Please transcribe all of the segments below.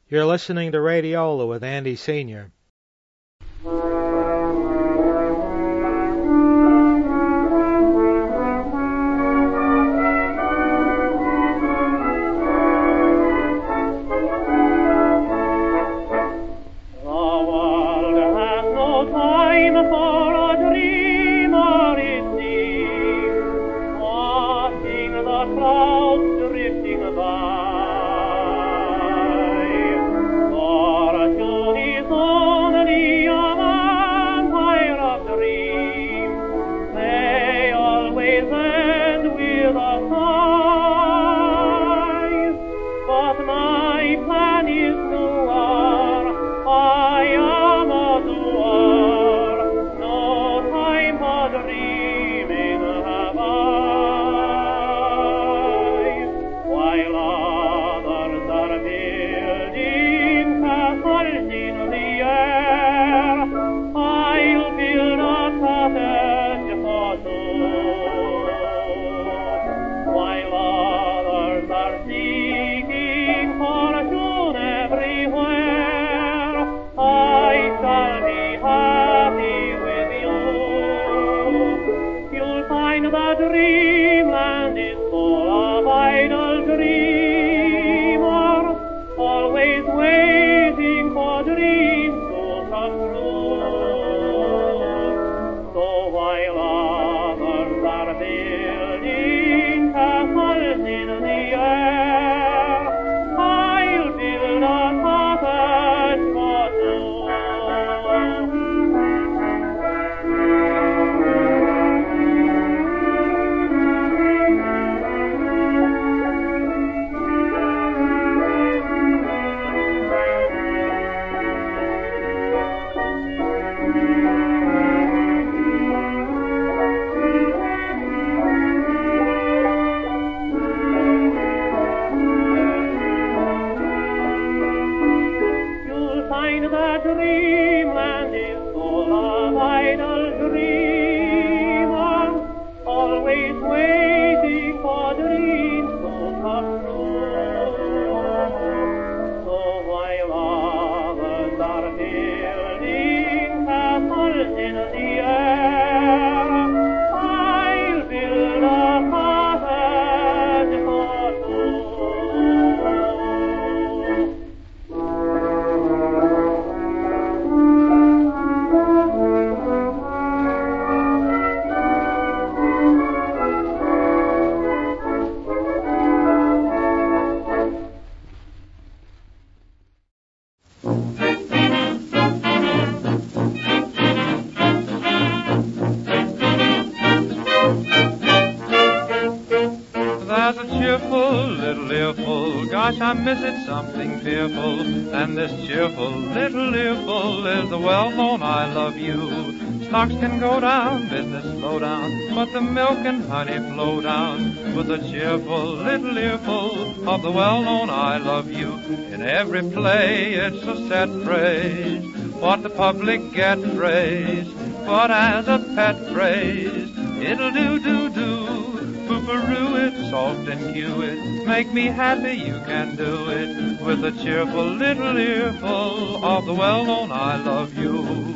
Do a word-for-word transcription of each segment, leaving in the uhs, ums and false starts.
You're listening to Radiola with Andy Senior I miss it, something fearful, and this cheerful little earful is the well-known I love you. Stocks can go down, business slow down, but the milk and honey flow down with a cheerful little earful of the well-known I love you. In every play it's a set phrase, what the public get praise, but as a pet phrase, it'll do, do, do. Pooperoo it, soft and cue it, make me happy, you can do it, with a cheerful little earful of the well-known I love you.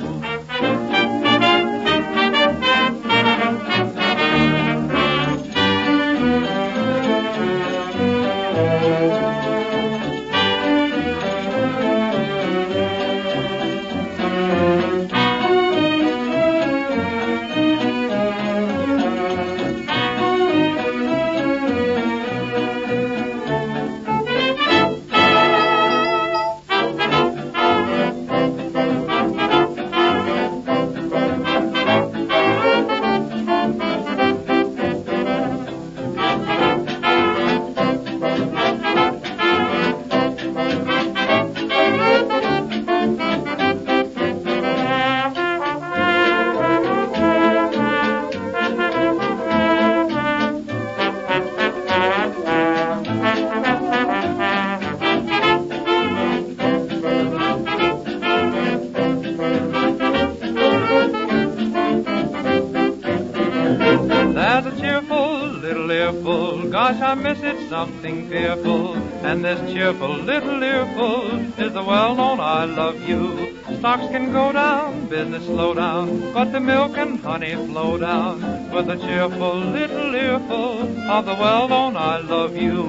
I miss it something fearful, and this cheerful little earful is the well-known I love you. Stocks can go down, business slow down, but the milk and honey flow down with a cheerful little earful of the well-known I love you.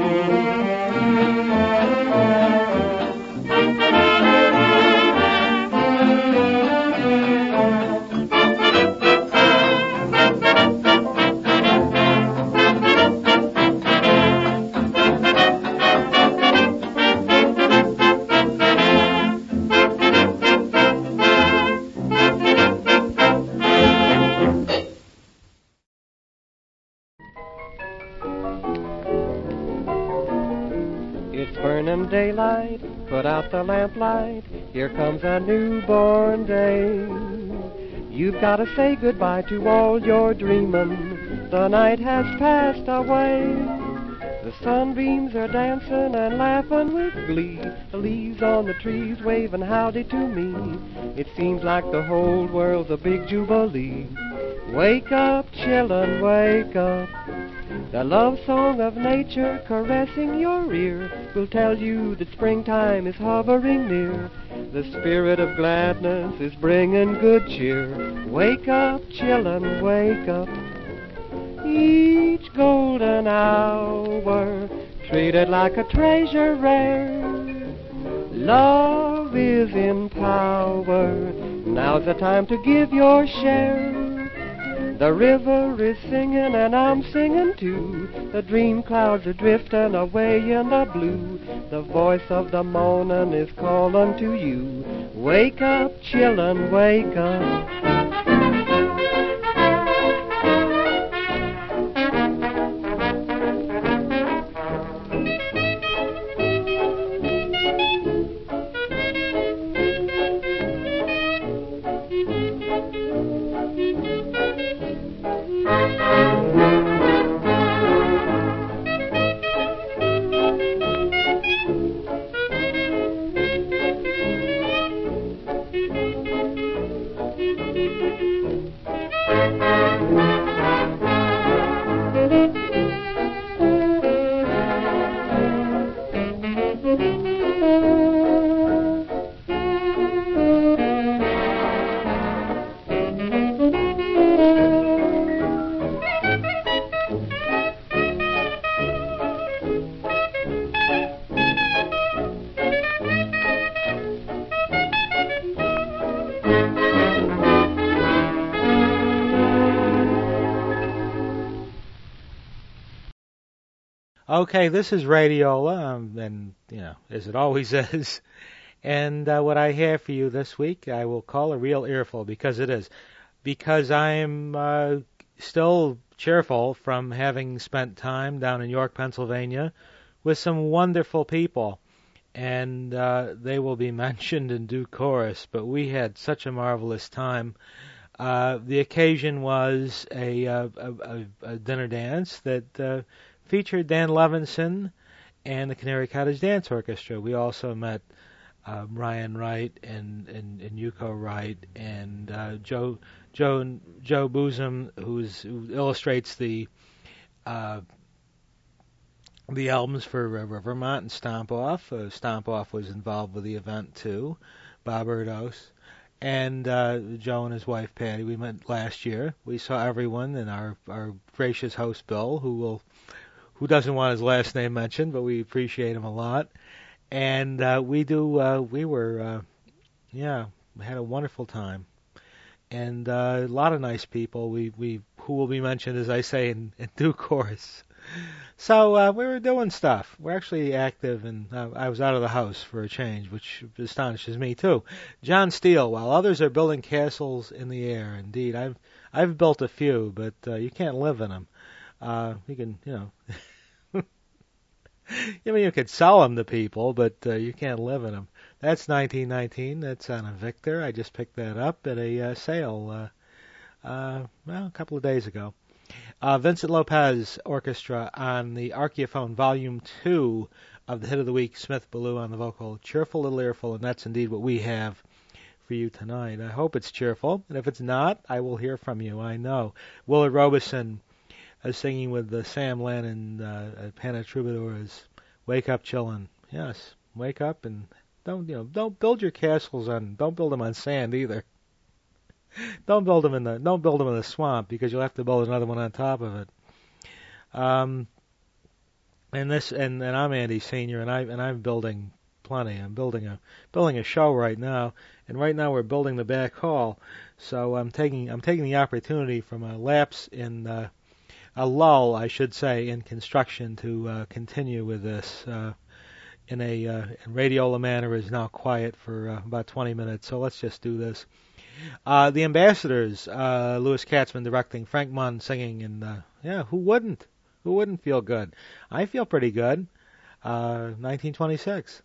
Burning daylight, put out the lamplight, here comes a newborn day. You've got to say goodbye to all your dreaming, the night has passed away. The sunbeams are dancing and laughing with glee, the leaves on the trees waving howdy to me. It seems like the whole world's a big jubilee. Wake up, children, wake up. The love song of nature caressing your ear will tell you that springtime is hovering near. The spirit of gladness is bringing good cheer. Wake up, children, wake up. Each golden hour treated like a treasure rare. Love is in power. Now's the time to give your share. The river is singing and I'm singing too. The dream clouds are drifting away in the blue. The voice of the morning is calling to you. Wake up, children, wake up. Okay, this is Radiola, um, and, you know, as it always is. And uh, what I have for you this week, I will call a real earful, because it is. Because I am uh, still cheerful from having spent time down in York, Pennsylvania, with some wonderful people. And uh, they will be mentioned in due course, but we had such a marvelous time. Uh, the occasion was a, uh, a, a, a dinner dance that uh, featured Dan Levinson and the Canary Cottage Dance Orchestra. We also met uh, Ryan Wright and, and, and Yuko Wright and uh, Joe Joe Joe Boozum, who's, who illustrates the uh, the albums for uh, Rivermont and Stomp Off. Uh, Stomp Off was involved with the event too. Bob Erdos. And uh, Joe and his wife Patty, we met last year. We saw everyone, and our, our gracious host Bill, who will who doesn't want his last name mentioned, but we appreciate him a lot. And uh, we do uh, we were uh, yeah, we had a wonderful time, and uh, a lot of nice people. We we who will be mentioned, as I say, in, in due course. So uh, we were doing stuff. We're actually active, and uh, I was out of the house for a change, which astonishes me too. John Steele, while others are building castles in the air, indeed, I've I've built a few, but uh, you can't live in them. Uh, you can, you know, I mean, you could sell them to people, but uh, you can't live in them. That's nineteen nineteen. That's on a Victor. I just picked that up at a uh, sale, uh, uh, well, a couple of days ago. Uh, Vincent Lopez Orchestra on the Archaeophone Volume two of the Hit of the Week, Smith Ballou on the vocal, Cheerful Little Earful, and that's indeed what we have for you tonight. I hope it's cheerful, and if it's not, I will hear from you, I know. Willard Robeson uh, singing with uh, Sam Lennon uh, at Panic Troubadours, "Wake Up, Chillin'." Yes, wake up and don't you know don't build your castles on don't build them on sand either. Don't build them in the don't build them in the swamp because you'll have to build another one on top of it. Um, and this and, and I'm Andy Senior and I and I'm building plenty. I'm building a building a show right now, and right now we're building the back hall. So I'm taking I'm taking the opportunity from a lapse in uh, a lull, I should say, in construction to uh, continue with this. Uh, in a uh, in Radiola manner is now quiet for uh, about twenty minutes, so let's just do this. Uh, the Ambassadors, uh, Louis Katzman directing, Frank Munn singing, and uh, yeah, who wouldn't? Who wouldn't feel good? I feel pretty good. Uh, nineteen twenty-six.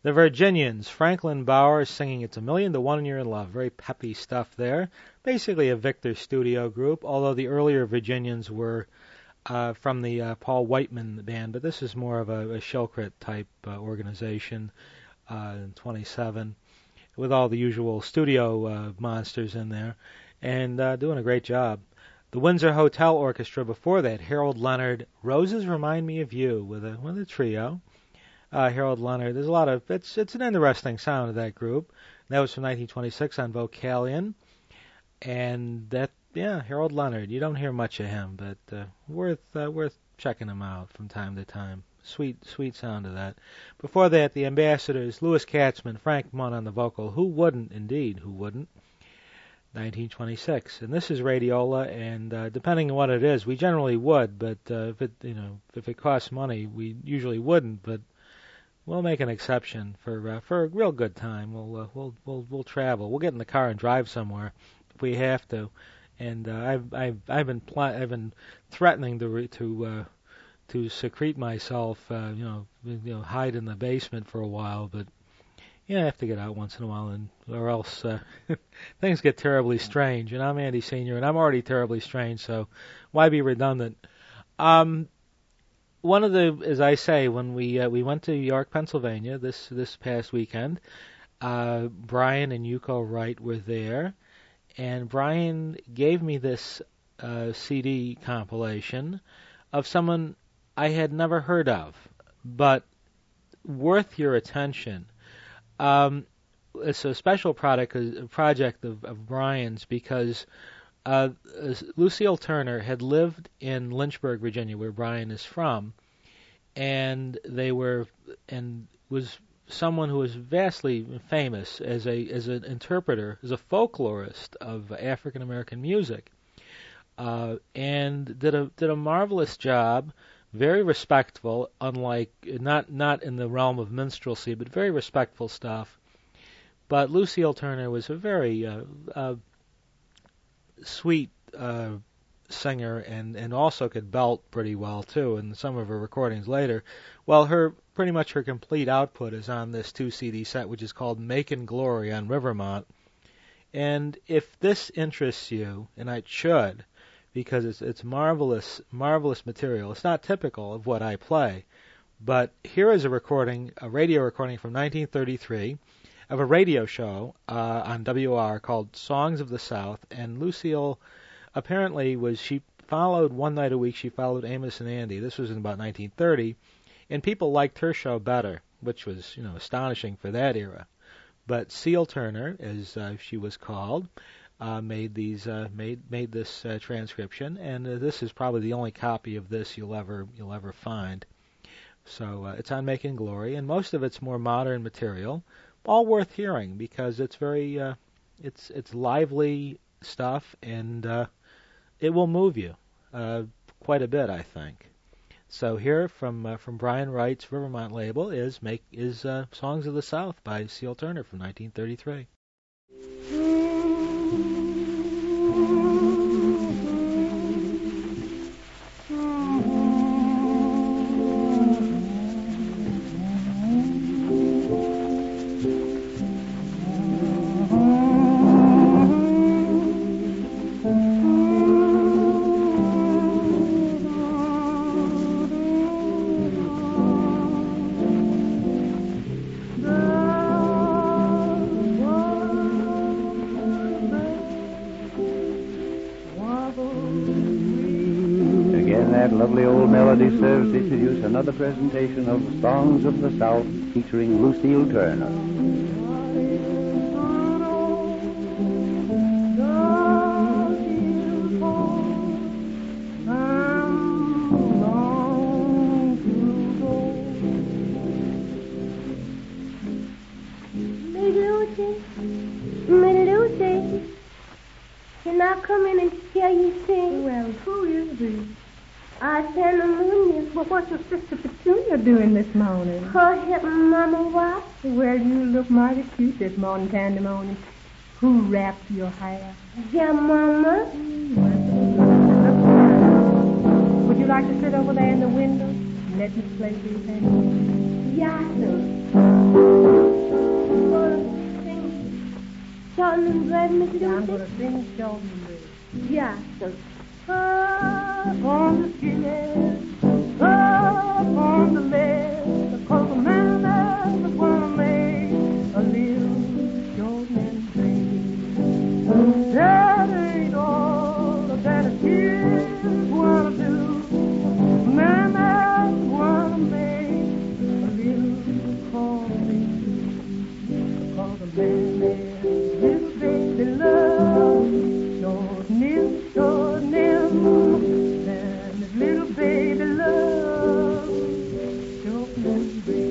The Virginians, Franklin Bauer singing It's a Million to One and You're in Love. Very peppy stuff there. Basically a Victor studio group, although the earlier Virginians were uh, from the uh, Paul Whiteman band, but this is more of a, a Shilkret type uh, organization, uh, twenty-seven, with all the usual studio uh, monsters in there, and uh, doing a great job. The Windsor Hotel Orchestra before that, Harold Leonard, Roses Remind Me of You, with a, with a trio. Uh, Harold Leonard. There's a lot of it's it's an interesting sound of that group. That was from nineteen twenty-six on Vocalion, and that yeah Harold Leonard. You don't hear much of him, but uh, worth uh, worth checking him out from time to time. Sweet sweet sound of that. Before that, the Ambassadors, Louis Katzman, Frank Munn on the vocal. Who wouldn't? Indeed, who wouldn't? nineteen twenty-six, and this is Radiola, and uh, depending on what it is, we generally would, but uh, if it you know if it costs money, we usually wouldn't, but we'll make an exception for uh, for a real good time. We'll uh, we'll we'll we'll travel. We'll get in the car and drive somewhere if we have to. And uh, I've I've I've been pl- I've been threatening to re- to uh, to secrete myself, uh, you know, you know, hide in the basement for a while. But yeah, I have to get out once in a while, and or else uh, things get terribly strange. And I'm Andy Senior, and I'm already terribly strange. So why be redundant? Um. One of the, as I say, when we uh, we went to York, Pennsylvania this this past weekend, uh, Brian and Yuko Wright were there, and Brian gave me this uh, C D compilation of someone I had never heard of, but worth your attention. Um, it's a special product, a project of, of Brian's because Uh, Lucille Turner had lived in Lynchburg, Virginia, where Brian is from, and they were and was someone who was vastly famous as a as an interpreter, as a folklorist of African American music, uh, and did a did a marvelous job, very respectful, unlike not not in the realm of minstrelsy, but very respectful stuff. But Lucille Turner was a very uh, uh, sweet uh, singer, and, and also could belt pretty well too in some of her recordings later. Well, her pretty much her complete output is on this two C D set, which is called Makin' Glory on Rivermont. And if this interests you, and it should, because it's it's marvelous marvelous material. It's not typical of what I play, but here is a recording, a radio recording from nineteen thirty-three. Of a radio show uh, on W R called Songs of the South, and Lucille apparently was, she followed one night a week, she followed Amos and Andy. This was in about nineteen thirty, and people liked her show better, which was, you know, astonishing for that era. But Seal Turner, as uh, she was called, uh, made these uh, made made this uh, transcription, and uh, this is probably the only copy of this you'll ever you'll ever find. So uh, it's on Makin' Glory, and most of it's more modern material. All worth hearing because it's very, uh, it's it's lively stuff, and uh, it will move you uh, quite a bit, I think. So here from uh, from Brian Wright's Rivermont label is make is uh, Songs of the South by Seal Turner from nineteen thirty-three. Serves to introduce another presentation of Songs of the South featuring Lucille Turner. Can I come in and hear you sing? Well, who is this? I send them in. Well, what's your sister Petunia doing this morning? Her helping Mama wash. Well, you look mighty cute this morning, Pandemonium. Who wrapped your hair? Yeah, Mama. Would you like to sit over there in the window and let me play these hands? Yeah, sir. Shorten and bread, Missus I'm Lucy? going to sing shorten and bread. Yeah, sir. Up on the skinny, up on the left, cause the man that's gonna make a little shorten and bread. That ain't all that a kid wanna do. Man that's gonna make a little corn cause the man that's little baby love. Short nim, short nim, and his little baby love, short nim,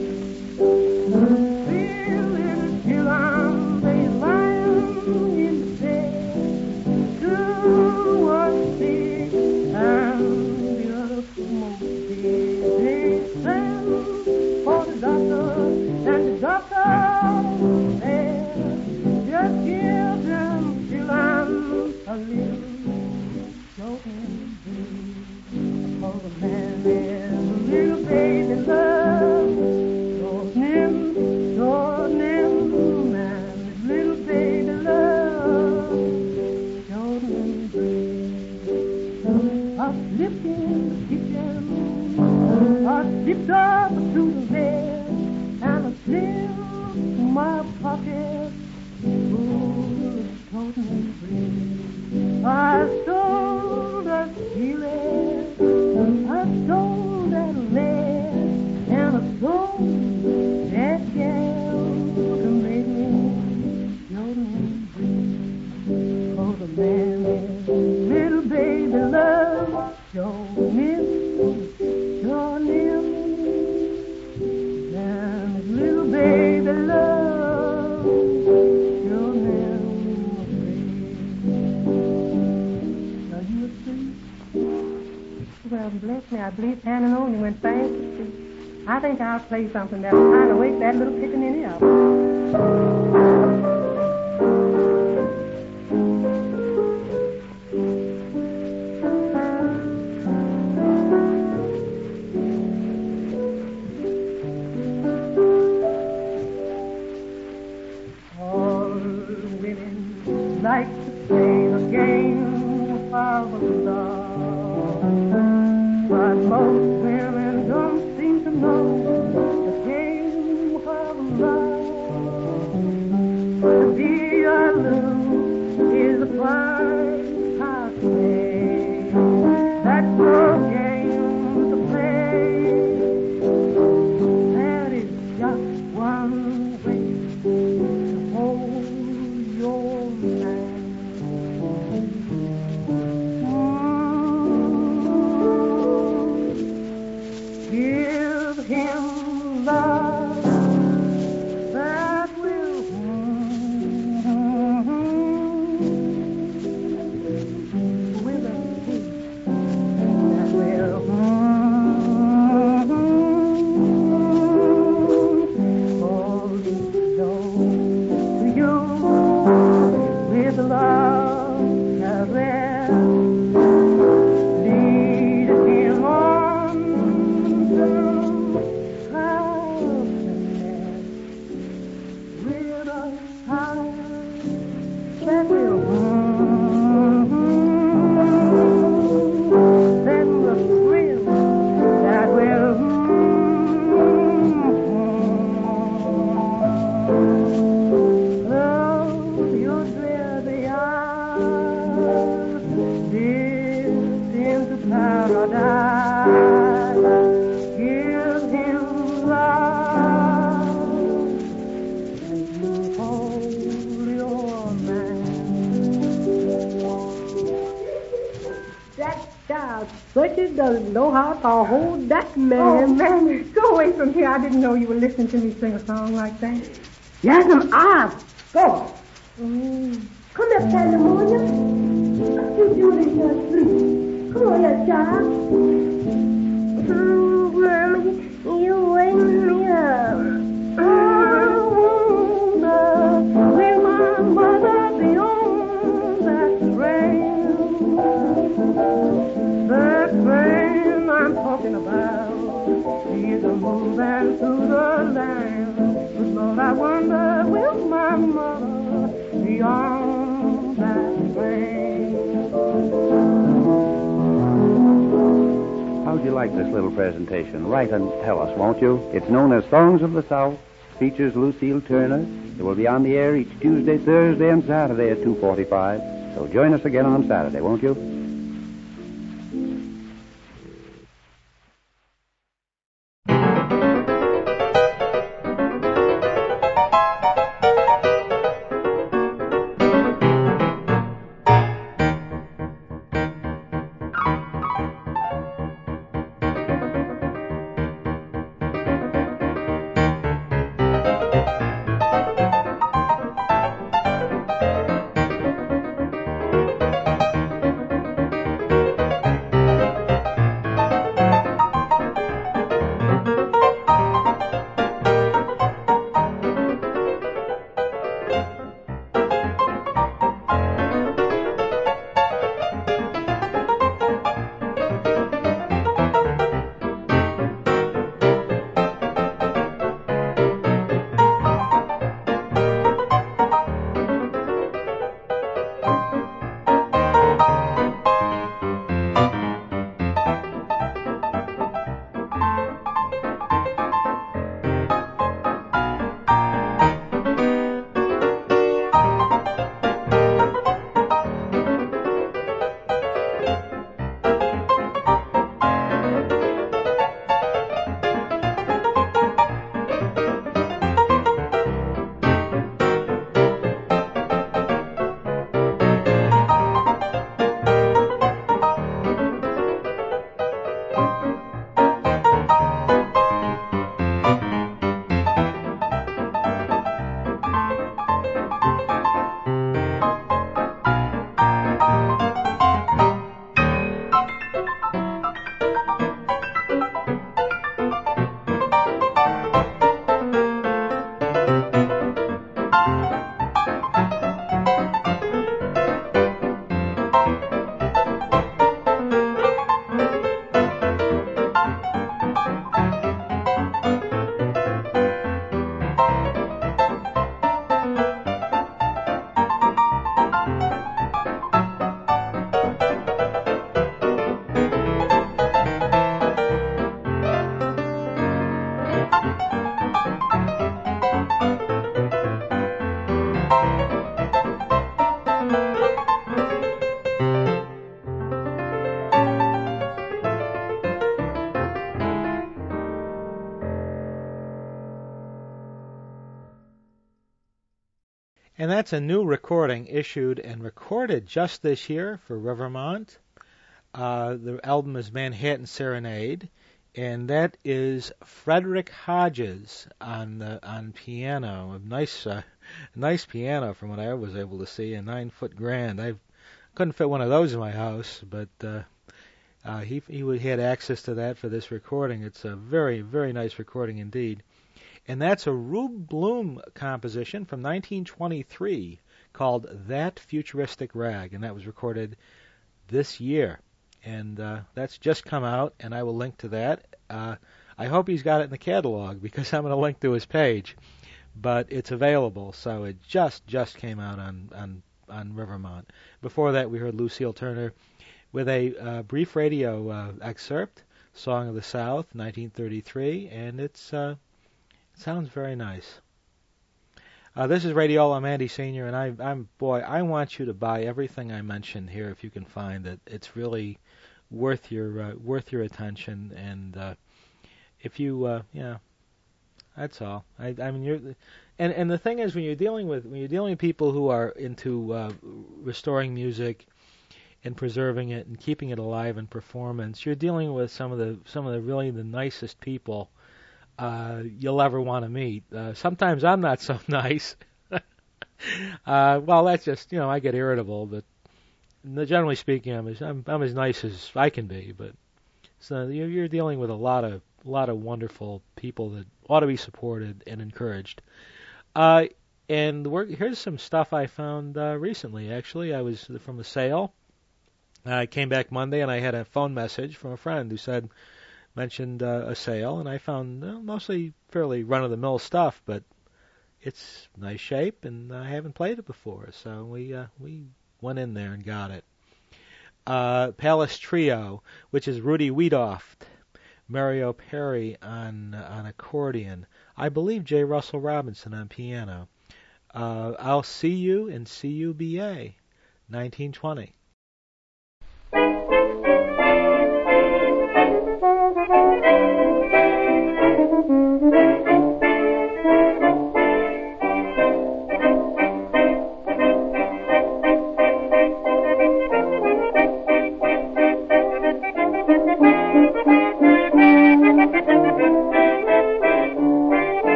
feel it till I'm they lying in the bed, do what they and the other smoke. They send for the doctor, and the doctor there, just give them till I'm a little shorten for the man is a little baby love. Shorten him, shorten him, man is little baby love. Shorten him, I slipped in the kitchen, I slipped up to the bed, and I slipped my pocket full of shorten bread. I stole that feeling, I stole that lead, and I stole that gal to make me shorten bread. For the man is little baby love, shorten him, shorten him, and his little baby love, shorten him bread. Are you asleep? Well, bless me, I believe Hannah only went fast asleep. I think I'll play something that'll kind of wake that little pickaninny up. All women like to play the game of love, but most women don't seem to know the game of love. To be alone is a fine hard play. That's no game to play. There is just one way to hold your man. Give him love that will with a kiss that will hold to you with love caress. Lead him on through happiness with a heart that will send the thrill that will close your dreary eyes, drift into paradise. Give him love and you hold your man. That child certainly doesn't know how to hold that Oh, man. Mammy, go away from here. I didn't know you were listening to me sing a song like that. Yas'm, I go. Mm. Come here, Pandemonium. You do this in your sleep. Come on, here, child. Mm, Mama, you wake me up. I wonder, will my mother be on that train? The train I'm talking about, she's a moving through the like this little presentation? Write and tell us, won't you? It's known as Songs of the South, features Lucille Turner. It will be on the air each Tuesday, Thursday, and Saturday at two forty-five. So join us again on Saturday, won't you? And that's a new recording issued and recorded just this year for Rivermont. Uh, the album is Manhattan Serenade, and that is Frederick Hodges on the, on piano. A nice, uh, nice piano from what I was able to see, a nine-foot grand. I couldn't fit one of those in my house, but uh, uh, he he would, had access to that for this recording. It's a very, very nice recording indeed. And that's a Rube Bloom composition from nineteen twenty-three called That Futuristic Rag, and that was recorded this year. And uh, that's just come out, and I will link to that. Uh, I hope he's got it in the catalog, because I'm going to link to his page. But it's available, so it just just came out on, on, on Rivermont. Before that, we heard Lucille Turner with a uh, brief radio uh, excerpt, Song of the South, nineteen thirty-three, and it's... Uh, sounds very nice. Uh, this is Radiola. I'm Andy Senior, and I, I'm boy, I want you to buy everything I mentioned here if you can find it. It's really worth your uh, worth your attention, and uh, if you, uh, yeah, that's all. I, I mean, you're, and and the thing is, when you're dealing with when you're dealing with people who are into uh, restoring music and preserving it and keeping it alive in performance, you're dealing with some of the some of the really the nicest people Uh, you'll ever want to meet. Uh, sometimes I'm not so nice. uh, well, that's just, you know, I get irritable, but generally speaking, I'm as, I'm, I'm as nice as I can be. But so you're, you're dealing with a lot of a lot of wonderful people that ought to be supported and encouraged. Uh, and the work, here's some stuff I found uh, recently. Actually, I was from a sale. I came back Monday, and I had a phone message from a friend who said. mentioned uh, a sale, and I found uh, mostly fairly run-of-the-mill stuff, but it's nice shape, and I haven't played it before, so we uh, we went in there and got it. Uh, Palace Trio, which is Rudy Wiedoeft, Mario Perry on on accordion. I believe J. Russell Robinson on piano. Uh, I'll See You in C U B A, nineteen twenty.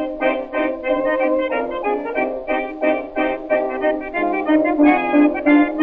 Thank you.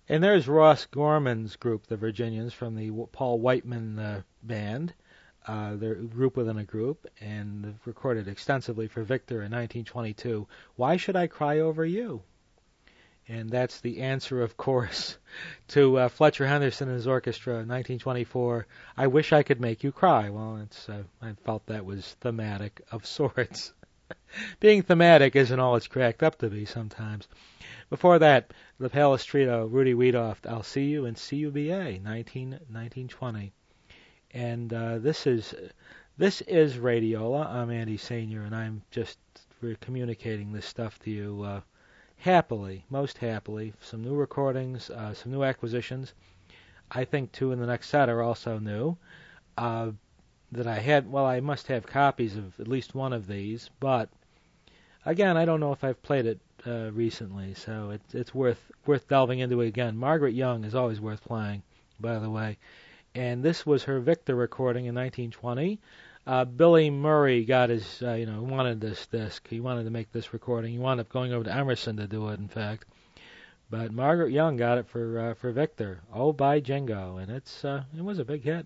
And there's Ross Gorman's group, the Virginians, from the Paul Whiteman uh, band. Uh, they're a group within a group, and they've recorded extensively for Victor in nineteen twenty-two. Why Should I Cry Over You? And that's the answer, of course, to uh, Fletcher Henderson and his orchestra in nineteen twenty-four, I Wish I Could Make You Cry. Well, it's, uh, I felt that was thematic of sorts. Being thematic isn't all it's cracked up to be sometimes. Before that, the Palestrino, Rudy Wiedoeft, I'll See You in C U B A, nineteen twenty. And uh, this is this is Radiola. I'm Andy Senior, and I'm just communicating this stuff to you uh, happily, most happily. Some new recordings, uh, some new acquisitions. I think two in the next set are also new. Uh, that I had, well, I must have copies of at least one of these, but again, I don't know if I've played it uh, recently, so it's it's worth worth delving into it again. Margaret Young is always worth playing, by the way. And this was her Victor recording in nineteen twenty. Uh, Billy Murray got his, uh, you know, wanted this disc. He wanted to make this recording. He wound up going over to Emerson to do it, in fact. But Margaret Young got it for uh, for Victor. Oh, by Jingo, and it's uh, it was a big hit.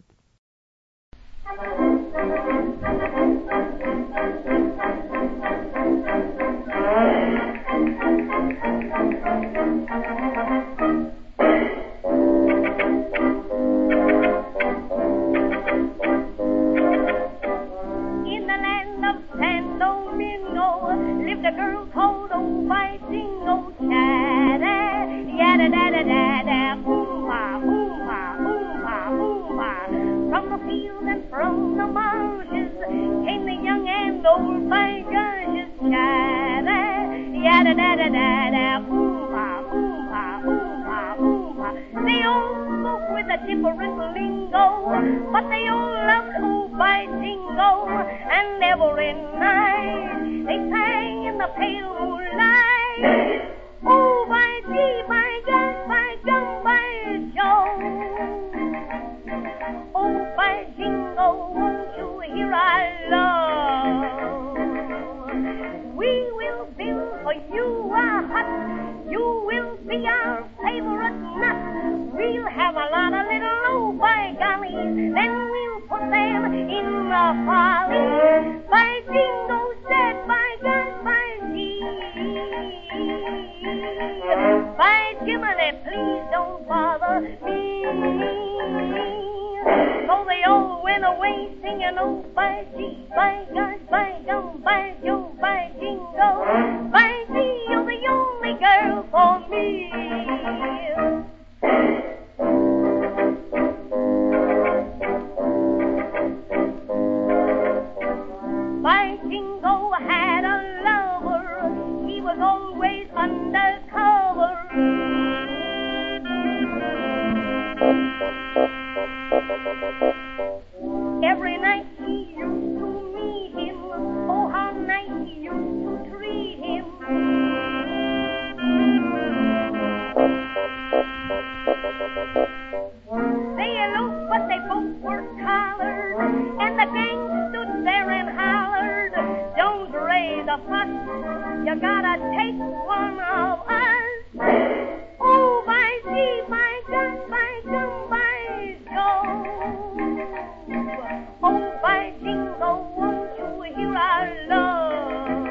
Lived a girl called Oh by Jingo Chada, yada da da da da, oompa, oompa, oompa, oompa. From the fields and from the marshes came the young and old by George's Chada, yada da da da da, oompa, oompa, oompa, oompa. They all spoke with a different lingo, but they all loved Oh by Jingo, and every night they sang in the pale moonlight. Oh, by gee, by gosh, by gum, by Joe. Oh, by Jingo, won't you hear our love? We will build for you a hut. You will be our favorite nut. We'll have a lot of little oh, by golly, then we'll put them in the folly. By Jingo said, by gosh, by gee. By Jiminy, please don't bother me. So they all went away singing, oh, by gee, by gosh, by gum, by Joe, by Jingo. By gee, you're the only girl for me. By Jingo had a lover, he was always undercover. Every night he used to meet him, oh how nice he used to treat him. They eloped, but they both were collared, and the gang stood there and hollered, don't raise a fuss, you gotta take one of us. Oh, by gee, by gosh, by gum, by Joe. Oh, by Jingo, won't you hear our love?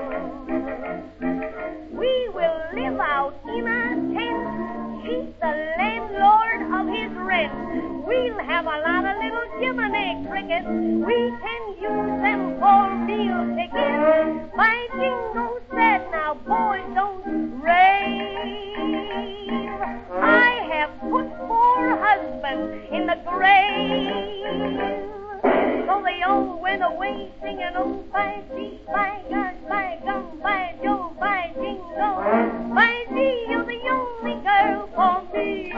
We will live out in a tent, she's the landlord of his rent. We'll have a lot of little Jiminy crickets, we can use them for meal tickets. By Jingo said, now boys don't rave, I have put four husbands in the grave. So they all went away singing, oh, by gee, by gosh, by gum, by Joe, by Jingo. By gee, you're the only girl for me.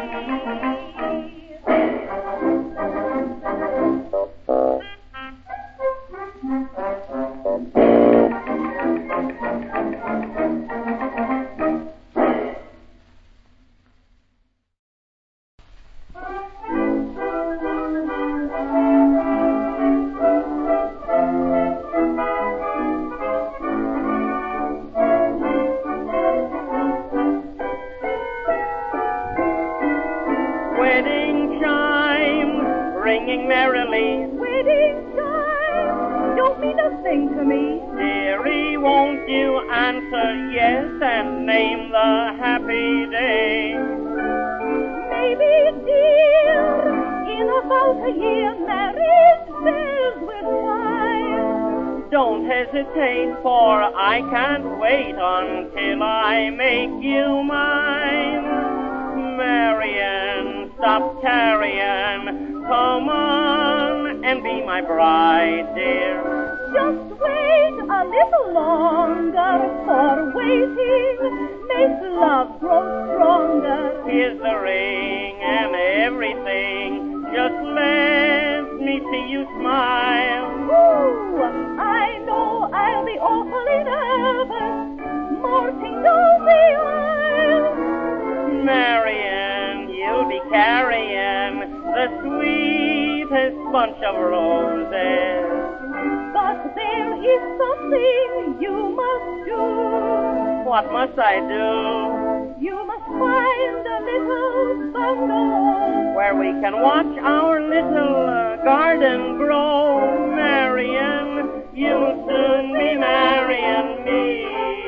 sing merrily. Wedding time don't mean a thing to me. Dearie, won't you answer yes and name the happy day? Maybe, dear, in about a year, marriage bells will chime. Don't hesitate, for I can't wait until I make you mine. Marian, stop tarrying, come on and be my bride, dear. Just wait a little longer, for waiting makes love grow stronger. Here's the ring and everything, just let me see you smile. Ooh, I know I'll be awfully nervous, marching down the aisle. Marian, you'll be carrying the sweetest bunch of roses. But there is something you must do. What must I do? You must find a little bungalow where we can watch our little uh, garden grow. Marian, you'll soon be marrying me.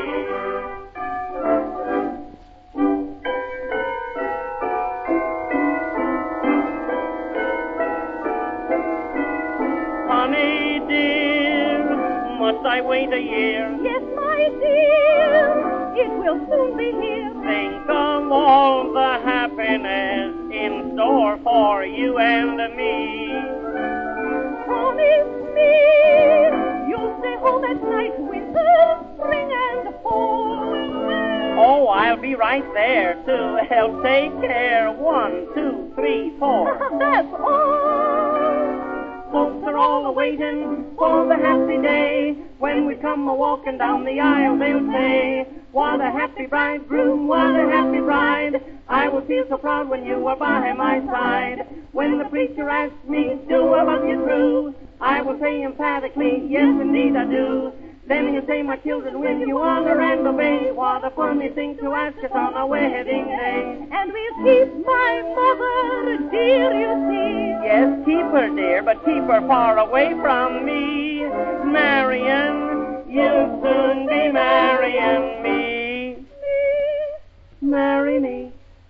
Honey dear, must I wait a year? Yes, my dear, it will soon be here. Think of all the happiness in store for you and me. Promise me you'll stay home at night, winter, spring, and fall. Oh, I'll be right there to help take care. One, two, three, four. That's all. Folks are all a-waiting for the happy day. When we come a-walking down the aisle, they'll say, what a happy bridegroom, what a happy bride. I will feel so proud when you are by my side. When the preacher asks me, do I love you true? I will say emphatically, yes, indeed I do. Then he'll say, my children, will you honor and obey? What a funny thing to ask us on our wedding day. And we'll keep my mother dear, you see. Yes, keep her dear, but keep her far away from me. Marian, you'll soon be marrying me. Me. Marry me.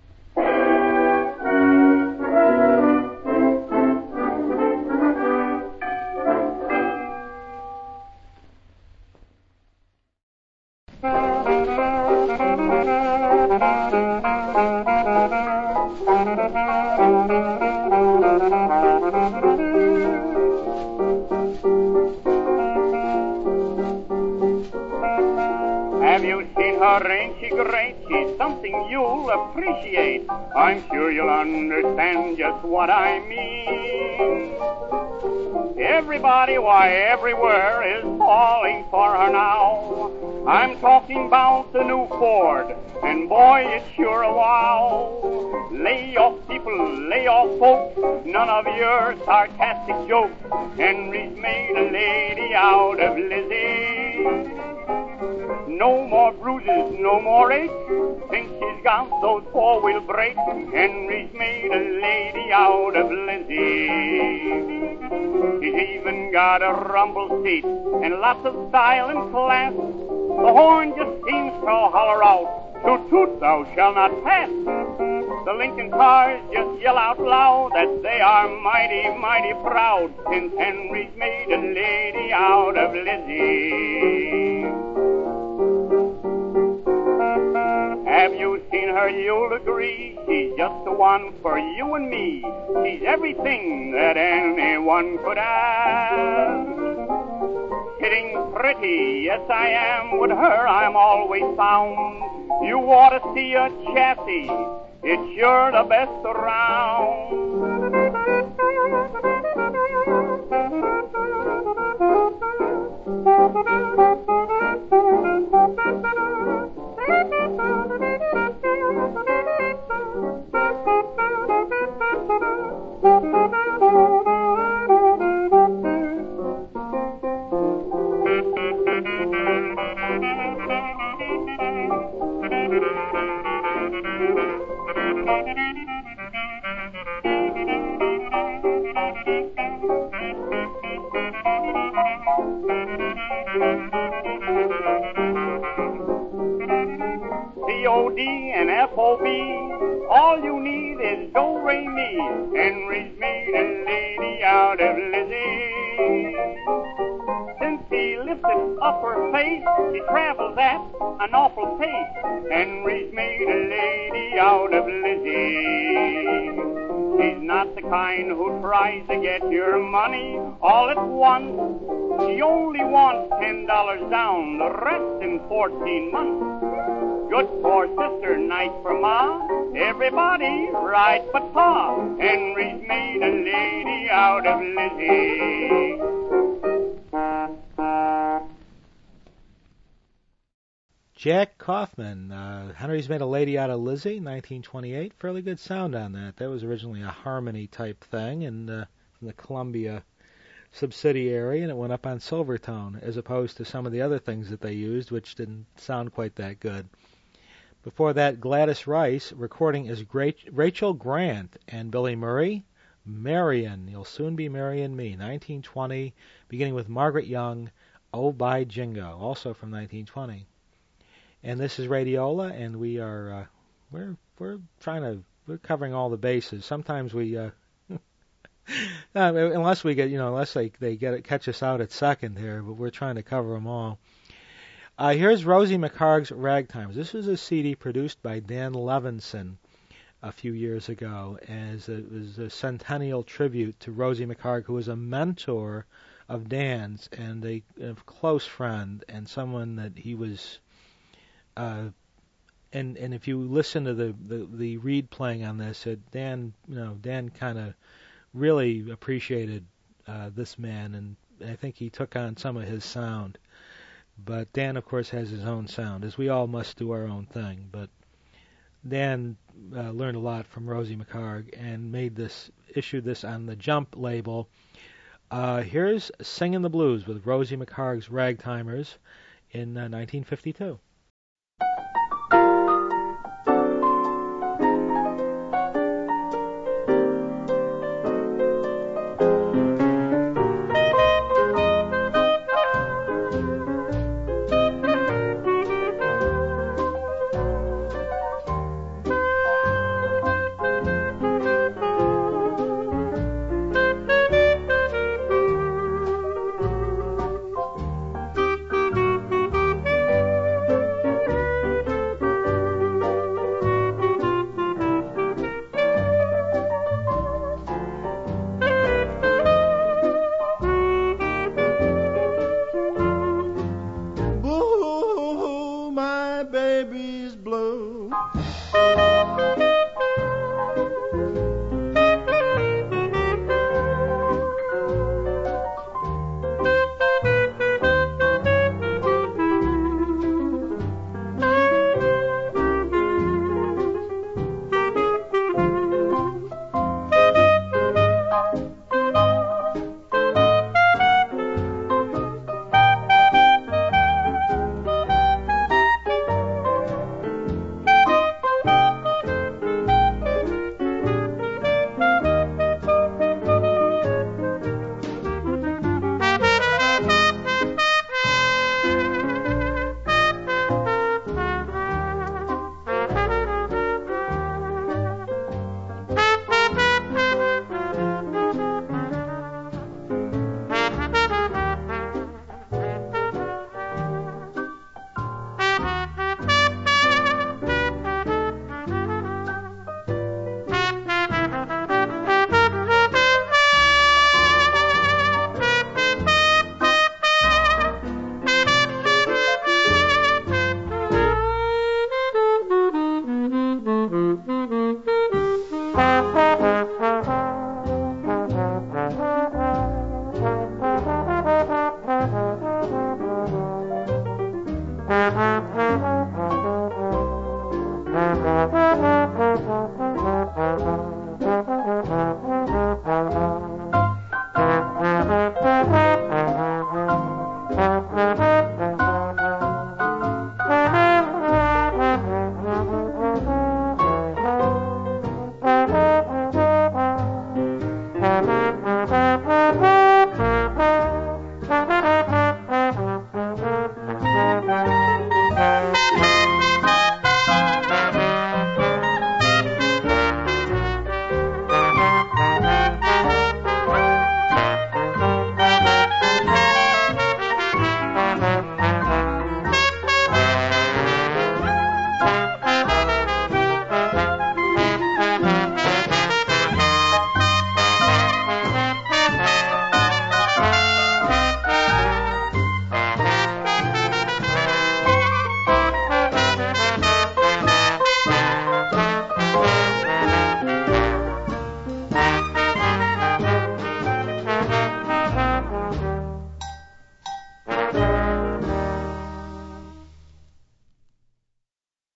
Have you seen her? Ain't she great? She's something you'll appreciate. I'm sure you'll understand just what I mean. Everybody, why, everywhere is falling for her now. I'm talking about the new Ford, and boy, it's sure a wow. Lay off, people, lay off, folks, none of your sarcastic jokes. Henry's made a lady out of Lizzie. No more bruises, no more aches, since she's got those four-wheel brakes. Henry's made a lady out of Lizzie. She's even got a rumble seat and lots of style and class. The horn just seems to holler out, toot toot, thou shalt not pass. The Lincoln cars just yell out loud that they are mighty, mighty proud, since Henry's made a lady out of Lizzie. Have you seen her? You'll agree she's just the one for you and me. She's everything that anyone could ask. Sitting pretty, yes I am, with her I'm always found. You ought to see a chassis, it's sure the best around. C O D and F O B, all you need is do, re, mi. Henry's made a lady out of Lizzie. Since he lifted up her face, she travels at an awful pace. Henry's made a lady out of Lizzie. She's not the kind who tries to get your money all at once. She only wants ten dollars down, the rest in fourteen months. Good for sister, nice for ma, everybody right but pa. Henry's made a lady out of Lizzie. Jack Kaufman, uh, Henry's Made a Lady Out of Lizzie, nineteen twenty-eight. Fairly good sound on that. That was originally a harmony type thing and uh, from the Columbia subsidiary, and it went up on Silvertone, as opposed to some of the other things that they used, which didn't sound quite that good. Before that, Gladys Rice, recording as Rachel Grant and Billy Murray, Marion, You'll Soon Be Marrying Me, nineteen twenty, beginning with Margaret Young, Oh by Jingo, also from nineteen twenty. And this is Radiola, and we are uh, we're we're trying to we're covering all the bases. Sometimes we, uh, unless we get you know unless they they get it, catch us out at second here, but we're trying to cover them all. Uh, here's Rosie McHarg's Ragtimes. This was a C D produced by Dan Levinson a few years ago, as it was a centennial tribute to Rosie McHarg, who was a mentor of Dan's and a, a close friend and someone that he was. Uh, and and if you listen to the, the, the reed playing on this, it, Dan you know Dan kind of really appreciated uh, this man, and I think he took on some of his sound. But Dan, of course, has his own sound, as we all must do our own thing. But Dan uh, learned a lot from Rosie McHarg and made this issued this on the Jump label. Uh, here's Singin' the Blues with Rosie McHarg's Ragtimers in uh, nineteen fifty-two.